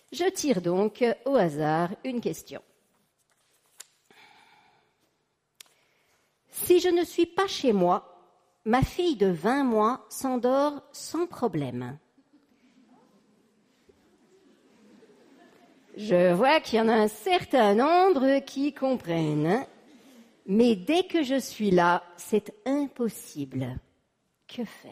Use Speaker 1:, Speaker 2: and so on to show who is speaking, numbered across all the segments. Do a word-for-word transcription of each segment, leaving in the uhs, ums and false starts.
Speaker 1: Je tire donc au hasard une question. Si je ne suis pas chez moi, ma fille de vingt mois s'endort sans problème. Je vois qu'il y en a un certain nombre qui comprennent, hein. Mais dès que je suis là, c'est impossible. Que faire?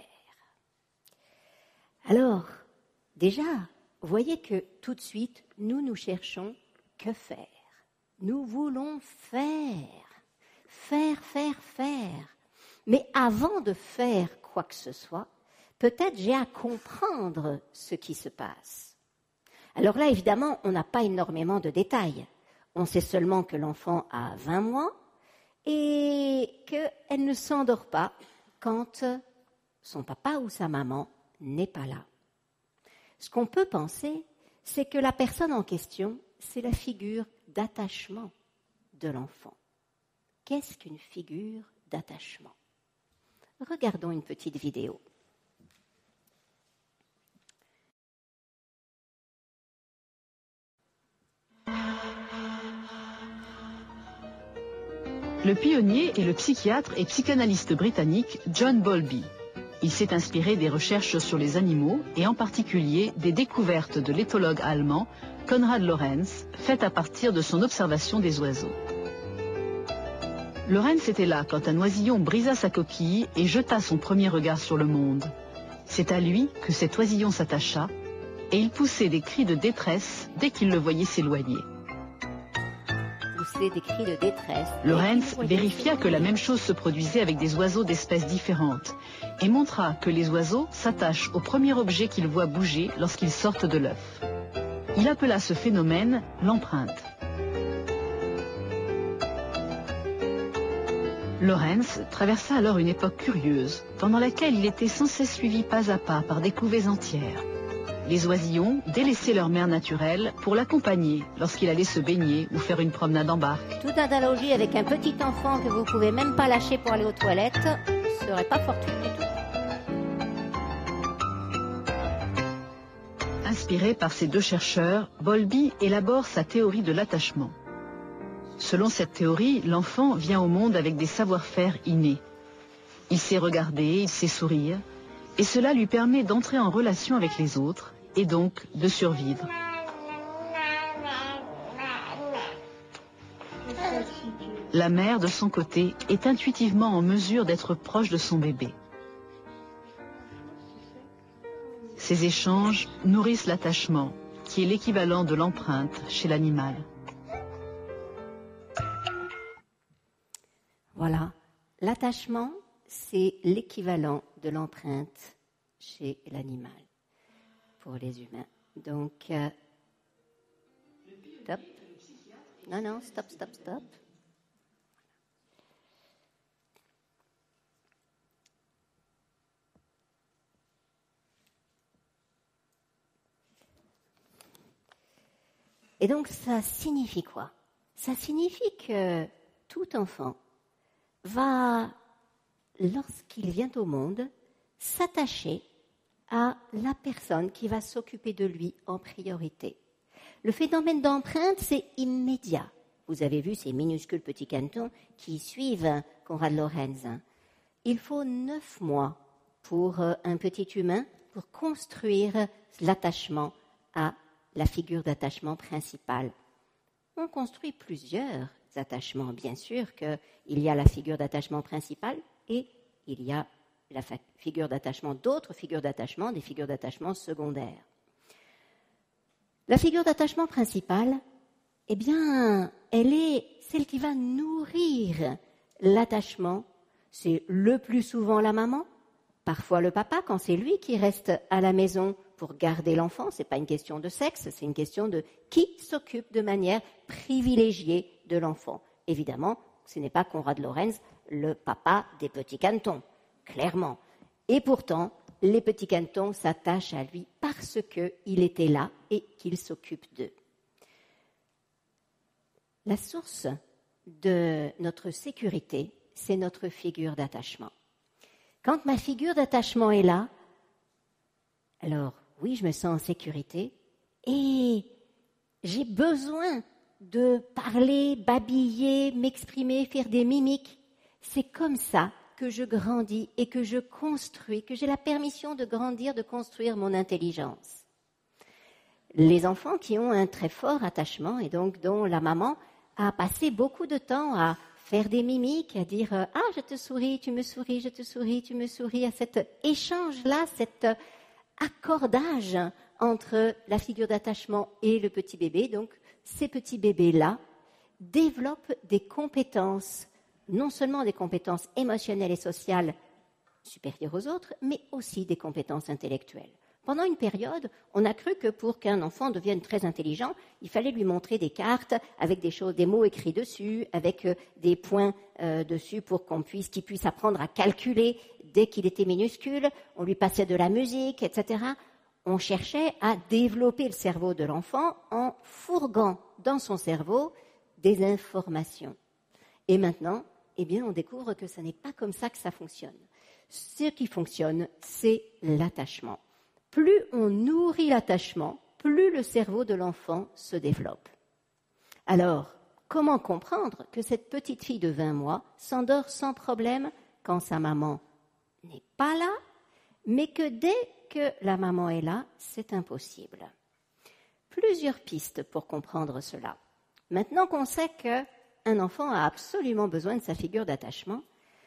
Speaker 1: Alors, déjà, voyez que tout de suite, nous nous cherchons que faire. Nous voulons faire, faire, faire, faire. Mais avant de faire quoi que ce soit, peut-être j'ai à comprendre ce qui se passe. Alors là, évidemment, on n'a pas énormément de détails. On sait seulement que l'enfant a vingt mois et qu'elle ne s'endort pas quand son papa ou sa maman n'est pas là. Ce qu'on peut penser, c'est que la personne en question, c'est la figure d'attachement de l'enfant. Qu'est-ce qu'une figure d'attachement? Regardons une petite vidéo.
Speaker 2: Le pionnier est le psychiatre et psychanalyste britannique John Bowlby. Il s'est inspiré des recherches sur les animaux et en particulier des découvertes de l'éthologue allemand Konrad Lorenz, faites à partir de son observation des oiseaux. Lorenz était là quand un oisillon brisa sa coquille et jeta son premier regard sur le monde. C'est à lui que cet oisillon s'attacha et il poussait des cris de détresse dès qu'il le voyait s'éloigner.
Speaker 1: Des cris de détresse.
Speaker 2: Lorenz vérifia que la même chose se produisait avec des oiseaux d'espèces différentes et montra que les oiseaux s'attachent au premier objet qu'ils voient bouger lorsqu'ils sortent de l'œuf. Il appela ce phénomène l'empreinte. Lorenz traversa alors une époque curieuse, pendant laquelle il était sans cesse suivi pas à pas par des couvées entières. Les oisillons délaissaient leur mère naturelle pour l'accompagner lorsqu'il allait se baigner ou faire une promenade en barque.
Speaker 1: Toute analogie avec un petit enfant que vous ne pouvez même pas lâcher pour aller aux toilettes ne serait pas fortuite du tout.
Speaker 2: Inspiré par ces deux chercheurs, Bowlby élabore sa théorie de l'attachement. Selon cette théorie, l'enfant vient au monde avec des savoir-faire innés. Il sait regarder, il sait sourire, et cela lui permet d'entrer en relation avec les autres, et donc de survivre. La mère, de son côté, est intuitivement en mesure d'être proche de son bébé. Ces échanges nourrissent l'attachement, qui est l'équivalent de l'empreinte chez l'animal.
Speaker 1: Voilà, l'attachement, c'est l'équivalent de l'empreinte chez l'animal. Pour les humains. Donc, euh, stop. Non, non, stop, stop, stop. Et donc, ça signifie quoi? Ça signifie que tout enfant va, lorsqu'il vient au monde, s'attacher à la personne qui va s'occuper de lui en priorité. Le phénomène d'empreinte, c'est immédiat. Vous avez vu ces minuscules petits cantons qui suivent Konrad Lorenz. Il faut neuf mois pour un petit humain pour construire l'attachement à la figure d'attachement principale. On construit plusieurs attachements. Bien sûr qu'il y a la figure d'attachement principale et il y a la figure d'attachement, d'autres figures d'attachement, des figures d'attachement secondaires. La figure d'attachement principale, eh bien, elle est celle qui va nourrir l'attachement. C'est le plus souvent la maman, parfois le papa, quand c'est lui qui reste à la maison pour garder l'enfant. Ce n'est pas une question de sexe, c'est une question de qui s'occupe de manière privilégiée de l'enfant. Évidemment, ce n'est pas Konrad Lorenz, le papa des petits cantons. Clairement. Et pourtant, les petits cantons s'attachent à lui parce qu'il était là et qu'il s'occupe d'eux. La source de notre sécurité, c'est notre figure d'attachement. Quand ma figure d'attachement est là, alors oui, je me sens en sécurité et j'ai besoin de parler, babiller, m'exprimer, faire des mimiques. C'est comme ça que je grandis et que je construis, que j'ai la permission de grandir, de construire mon intelligence. Les enfants qui ont un très fort attachement et donc dont la maman a passé beaucoup de temps à faire des mimiques, à dire « Ah, je te souris, tu me souris, je te souris, tu me souris », à cet échange-là, cet accordage entre la figure d'attachement et le petit bébé. Donc, ces petits bébés-là développent des compétences, non seulement des compétences émotionnelles et sociales supérieures aux autres, mais aussi des compétences intellectuelles. Pendant une période, on a cru que pour qu'un enfant devienne très intelligent, il fallait lui montrer des cartes avec des choses, des mots écrits dessus, avec euh, des points euh, dessus pour qu'on puisse, qu'il puisse apprendre à calculer dès qu'il était minuscule. On lui passait de la musique, et cetera. On cherchait à développer le cerveau de l'enfant en fourguant dans son cerveau des informations. Et maintenant, eh bien, on découvre que ce n'est pas comme ça que ça fonctionne. Ce qui fonctionne, c'est l'attachement. Plus on nourrit l'attachement, plus le cerveau de l'enfant se développe. Alors, comment comprendre que cette petite fille de vingt mois s'endort sans problème quand sa maman n'est pas là, mais que dès que la maman est là, c'est impossible? Plusieurs pistes pour comprendre cela. Maintenant qu'on sait qu'un enfant a absolument besoin de sa figure d'attachement,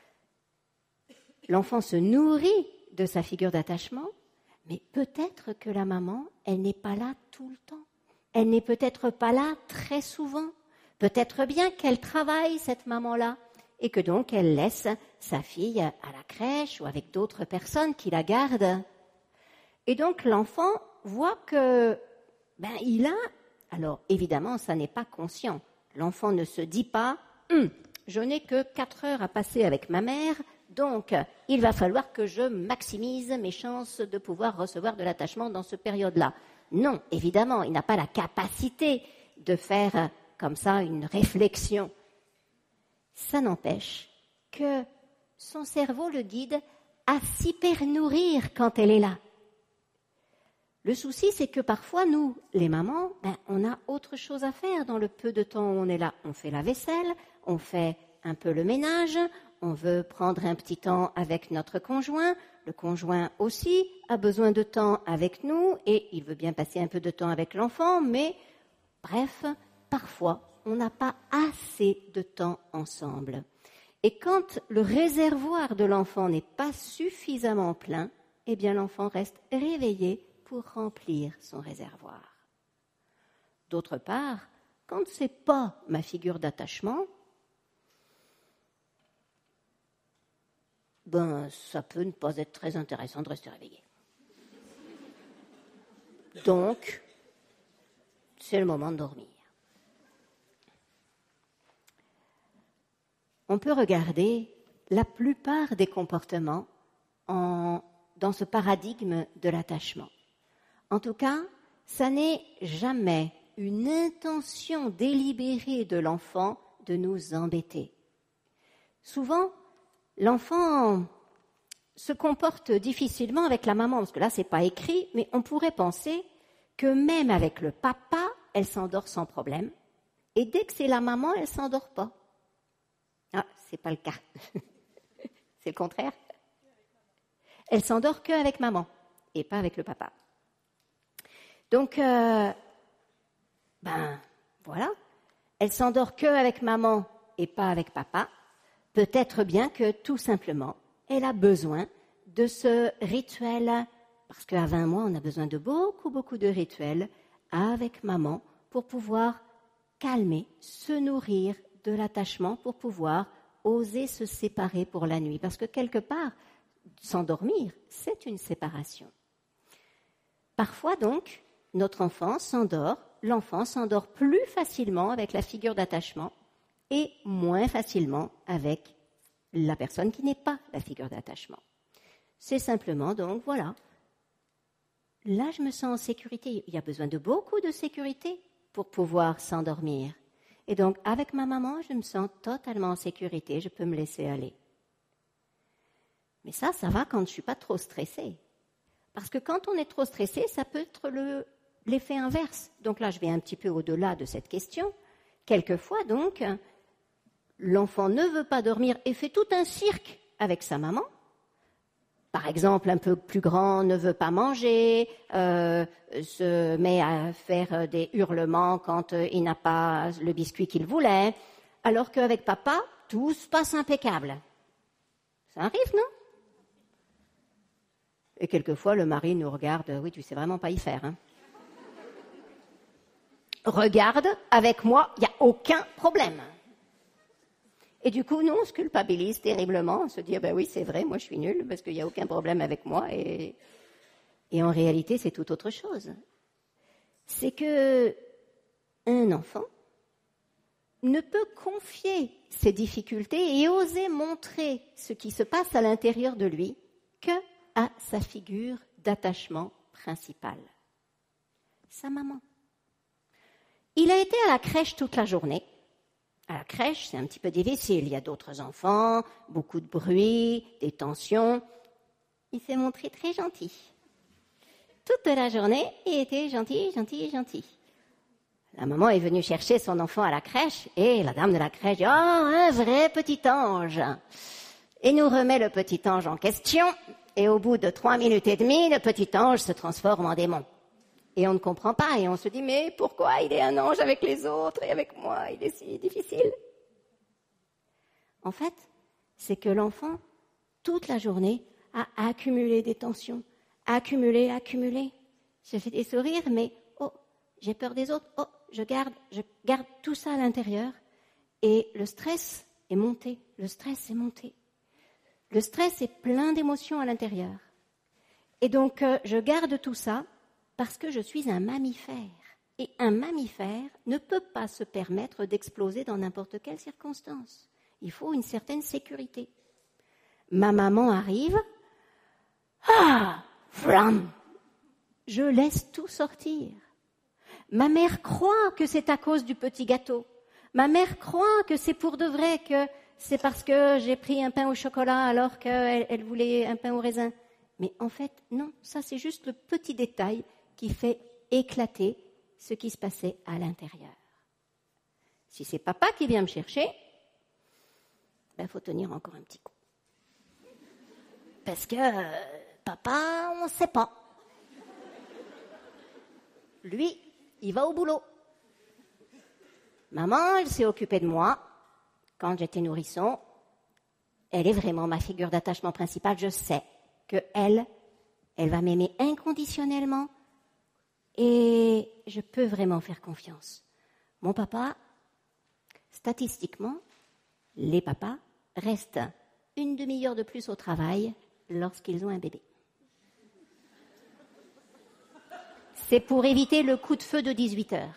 Speaker 1: l'enfant se nourrit de sa figure d'attachement, mais peut-être que la maman, elle n'est pas là tout le temps. Elle n'est peut-être pas là très souvent. Peut-être bien qu'elle travaille, cette maman-là, et que donc elle laisse sa fille à la crèche ou avec d'autres personnes qui la gardent. Et donc l'enfant voit que, ben, il a... Alors évidemment, ça n'est pas conscient. L'enfant ne se dit pas hum, « je n'ai que quatre heures à passer avec ma mère », donc, il va falloir que je maximise mes chances de pouvoir recevoir de l'attachement dans cette période-là. Non, évidemment, il n'a pas la capacité de faire comme ça une réflexion. Ça n'empêche que son cerveau le guide à s'hyper-nourrir quand elle est là. Le souci, c'est que parfois, nous, les mamans, ben, on a autre chose à faire dans le peu de temps où on est là. On fait la vaisselle, on fait un peu le ménage, on veut prendre un petit temps avec notre conjoint, le conjoint aussi a besoin de temps avec nous et il veut bien passer un peu de temps avec l'enfant, mais bref, parfois, on n'a pas assez de temps ensemble. Et quand le réservoir de l'enfant n'est pas suffisamment plein, eh bien l'enfant reste réveillé pour remplir son réservoir. D'autre part, quand ce n'est pas ma figure d'attachement, ben, ça peut ne pas être très intéressant de rester réveillé. Donc, c'est le moment de dormir. On peut regarder la plupart des comportements en, dans ce paradigme de l'attachement. En tout cas, ça n'est jamais une intention délibérée de l'enfant de nous embêter. Souvent, l'enfant se comporte difficilement avec la maman, parce que là, ce n'est pas écrit, mais on pourrait penser que même avec le papa, elle s'endort sans problème, et dès que c'est la maman, elle ne s'endort pas. Ah, ce n'est pas le cas. C'est le contraire. Elle s'endort qu'avec maman, et pas avec le papa. Donc, euh, ben, voilà. Elle s'endort qu'avec maman, et pas avec papa. Peut-être bien que, tout simplement, elle a besoin de ce rituel, parce qu'à vingt mois, on a besoin de beaucoup, beaucoup de rituels avec maman pour pouvoir calmer, se nourrir de l'attachement, pour pouvoir oser se séparer pour la nuit. Parce que quelque part, s'endormir, c'est une séparation. Parfois donc, notre enfant s'endort, l'enfant s'endort plus facilement avec la figure d'attachement et moins facilement avec la personne qui n'est pas la figure d'attachement. C'est simplement, donc, voilà. Là, je me sens en sécurité. Il y a besoin de beaucoup de sécurité pour pouvoir s'endormir. Et donc, avec ma maman, je me sens totalement en sécurité. Je peux me laisser aller. Mais ça, ça va quand je ne suis pas trop stressée. Parce que quand on est trop stressé, ça peut être le, l'effet inverse. Donc là, je vais un petit peu au-delà de cette question. Quelquefois, donc, l'enfant ne veut pas dormir et fait tout un cirque avec sa maman. Par exemple, un peu plus grand ne veut pas manger, euh, se met à faire des hurlements quand euh, il n'a pas le biscuit qu'il voulait, alors qu'avec papa, tout se passe impeccable. Ça arrive, non? Et quelquefois, le mari nous regarde, oui, tu sais vraiment pas y faire. Hein. Regarde, avec moi, il n'y a aucun problème. Et du coup, nous, on se culpabilise terriblement, on se dit, ah ben oui, c'est vrai, moi je suis nulle, parce qu'il n'y a aucun problème avec moi. Et, et en réalité, c'est tout autre chose. C'est que un enfant ne peut confier ses difficultés et oser montrer ce qui se passe à l'intérieur de lui que à sa figure d'attachement principale, sa maman. Il a été à la crèche toute la journée. À la crèche, c'est un petit peu difficile. Il y a d'autres enfants, beaucoup de bruit, des tensions. Il s'est montré très gentil. Toute la journée, il était gentil, gentil, gentil. La maman est venue chercher son enfant à la crèche et la dame de la crèche dit « Oh, un vrai petit ange !» Et nous remet le petit ange en question et au bout de trois minutes et demie, le petit ange se transforme en démon. Et on ne comprend pas, et on se dit, mais pourquoi il est un ange avec les autres et avec moi, il est si difficile. En fait, c'est que l'enfant, toute la journée, a accumulé des tensions, accumulé, accumulé. Je fais des sourires, mais oh, j'ai peur des autres, oh, je garde, je garde tout ça à l'intérieur. Et le stress est monté, le stress est monté. Le stress est plein d'émotions à l'intérieur. Et donc, euh, je garde tout ça, parce que je suis un mammifère. Et un mammifère ne peut pas se permettre d'exploser dans n'importe quelle circonstance. Il faut une certaine sécurité. Ma maman arrive. Ah, flamme. Je laisse tout sortir. Ma mère croit que c'est à cause du petit gâteau. Ma mère croit que c'est pour de vrai, que c'est parce que j'ai pris un pain au chocolat alors qu'elle elle voulait un pain au raisin. Mais en fait, non, ça c'est juste le petit détail qui fait éclater ce qui se passait à l'intérieur. Si c'est papa qui vient me chercher, ben faut tenir encore un petit coup. Parce que euh, papa, on ne sait pas. Lui, il va au boulot. Maman, elle s'est occupée de moi quand j'étais nourrisson. Elle est vraiment ma figure d'attachement principale. Je sais qu'elle, elle va m'aimer inconditionnellement. Et je peux vraiment faire confiance. Mon papa, statistiquement, les papas restent une demi-heure de plus au travail lorsqu'ils ont un bébé. C'est pour éviter le coup de feu de dix-huit heures.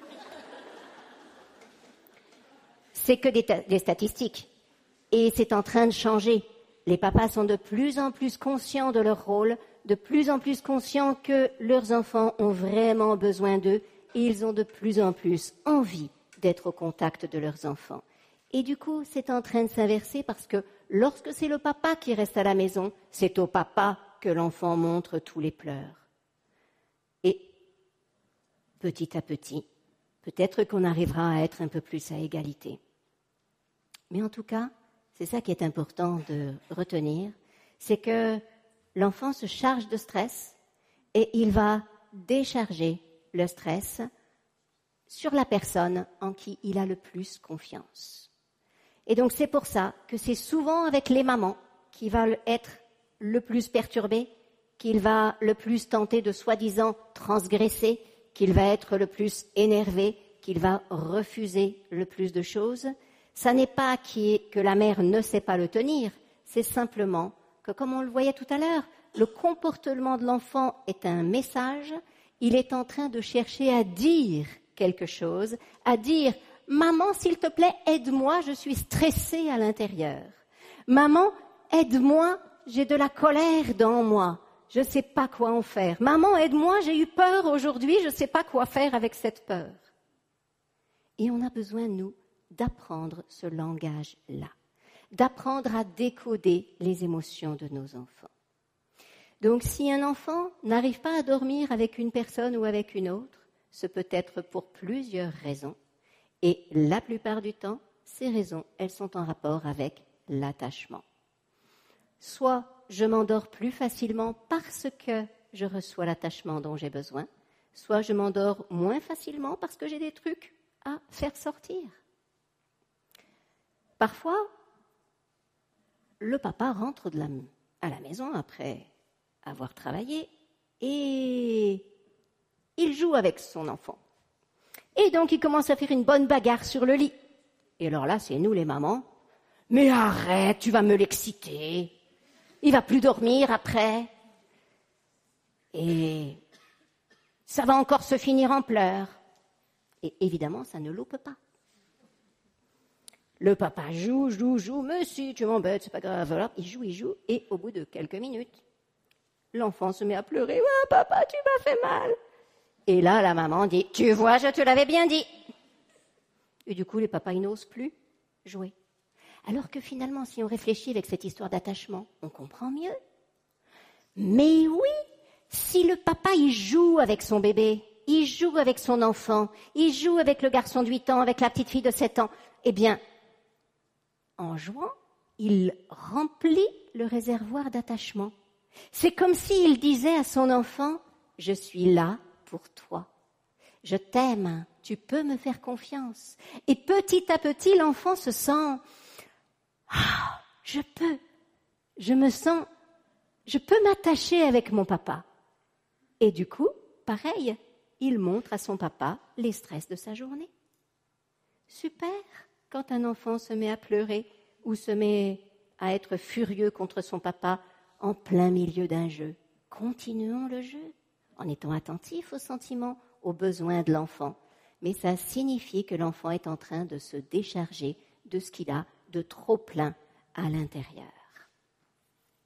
Speaker 1: C'est que des, ta- des statistiques. Et c'est en train de changer. Les papas sont de plus en plus conscients de leur rôle, de plus en plus conscients que leurs enfants ont vraiment besoin d'eux et ils ont de plus en plus envie d'être au contact de leurs enfants. Et du coup, c'est en train de s'inverser parce que lorsque c'est le papa qui reste à la maison, c'est au papa que l'enfant montre tous les pleurs. Et petit à petit, peut-être qu'on arrivera à être un peu plus à égalité. Mais en tout cas, c'est ça qui est important de retenir, c'est que l'enfant se charge de stress et il va décharger le stress sur la personne en qui il a le plus confiance. Et donc c'est pour ça que c'est souvent avec les mamans qu'il va être le plus perturbé, qu'il va le plus tenter de soi-disant transgresser, qu'il va être le plus énervé, qu'il va refuser le plus de choses. Ça n'est pas que la mère ne sait pas le tenir, c'est simplement que, comme on le voyait tout à l'heure, le comportement de l'enfant est un message, il est en train de chercher à dire quelque chose, à dire « Maman, s'il te plaît, aide-moi, je suis stressée à l'intérieur. Maman, aide-moi, j'ai de la colère dans moi, je ne sais pas quoi en faire. Maman, aide-moi, j'ai eu peur aujourd'hui, je ne sais pas quoi faire avec cette peur. » Et on a besoin, nous, d'apprendre ce langage-là, d'apprendre à décoder les émotions de nos enfants. Donc si un enfant n'arrive pas à dormir avec une personne ou avec une autre, ce peut être pour plusieurs raisons. Et la plupart du temps, ces raisons, elles sont en rapport avec l'attachement. Soit je m'endors plus facilement parce que je reçois l'attachement dont j'ai besoin, soit je m'endors moins facilement parce que j'ai des trucs à faire sortir. Parfois, le papa rentre de la, à la maison après avoir travaillé et il joue avec son enfant. Et donc, il commence à faire une bonne bagarre sur le lit. Et alors là, c'est nous les mamans. Mais arrête, tu vas me l'exciter. Il va plus dormir après. Et ça va encore se finir en pleurs. Et évidemment, ça ne loupe pas. Le papa joue, joue, joue. Mais si, tu m'embêtes, c'est pas grave. Voilà, il joue, il joue. Et au bout de quelques minutes, l'enfant se met à pleurer. Ouais, papa, tu m'as fait mal. Et là, la maman dit, tu vois, je te l'avais bien dit. Et du coup, les papas, ils n'osent plus jouer. Alors que finalement, si on réfléchit avec cette histoire d'attachement, on comprend mieux. Mais oui, si le papa, il joue avec son bébé, il joue avec son enfant, il joue avec le garçon de huit ans, avec la petite fille de sept ans, eh bien, en jouant, il remplit le réservoir d'attachement. C'est comme s'il disait à son enfant, je suis là pour toi. Je t'aime, tu peux me faire confiance. Et petit à petit, l'enfant se sent, ah, je peux, je me sens, je peux m'attacher avec mon papa. Et du coup, pareil, il montre à son papa les stress de sa journée. Super, quand un enfant se met à pleurer ou se met à être furieux contre son papa en plein milieu d'un jeu. Continuons le jeu en étant attentifs aux sentiments, aux besoins de l'enfant. Mais ça signifie que l'enfant est en train de se décharger de ce qu'il a de trop plein à l'intérieur.